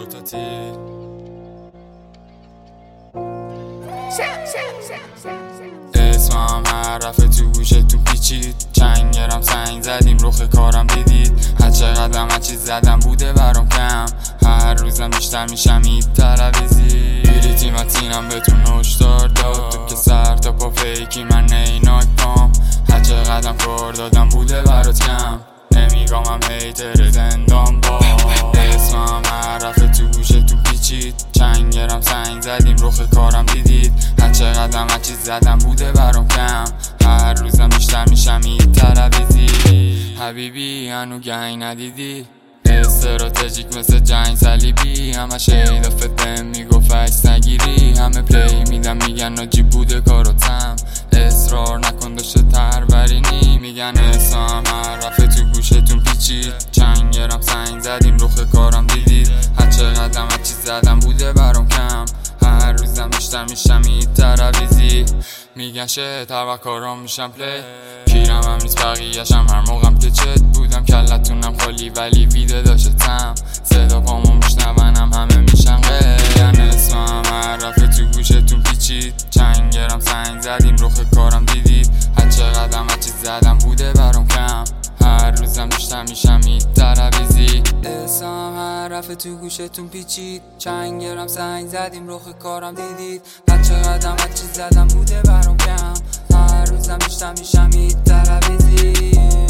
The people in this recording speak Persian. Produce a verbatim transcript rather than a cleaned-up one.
تا تیر اسمم هر رفت تو گوشتون پیچید، چنگرم سنگ زدیم رخ کارم دیدید. هر چقدرم هر چیز زدم بوده برام کم، هر روزم بیشتر میشم این تلویزی. بیریتی متینم بهتون هشدار داد، تو که سر تا پا فیکی من نیناک پام. هر چقدرم کار دادم بوده برات کم، نمیگامم هیتر زندان با. اسمم هر رفت تو گوشتون پیچید، چنگرم سنگ زدیم رخ کارم دیدید. هر چقدرم هر چیز زدم بوده برام کم، هر روزم بیشتر میشم این تلویزی. حبیبی هنو گنگ ندیدی، استراتژیک مثل جنگ صلیبی. همه شیدا فتن میگفت عکس نگیری، همه پلی میدن میگن ناجی بوده کاراتم. اصرار نکن داشته ترورینی، میگن اسمم هر رفت تو گوشتون پیچید، چنگرم سنگ زدیم رخ کارم دیدید. هر چقدرم هر چیز زدم بوده برام کم، هر روزم بیشتر میشم این ترویزی. میگن شت هر کارام میشم پلی، کیرم هم نیست بقیه‌شم هر موقعم که چت بودم. کلتونم خالی ولی ویده داشتم، صدا پامو میشنونم همه میشن غیر. اسمم هر رفت تو گوشتون پیچید، چنگرم سنگ زدیم رخ کارم دیدید. هر چقدرم هر چیز زدم بوده برام کم، هر روزم بیشتر میشم این تلویزی. اسمم هر رفت تو گوشتون پیچید، چنگرم سنگ زدیم رخ کارم دیدید. هر چقدرم هر چیز زدم بوده برام کم، هر روزم بیشتر میشم این تلویزی.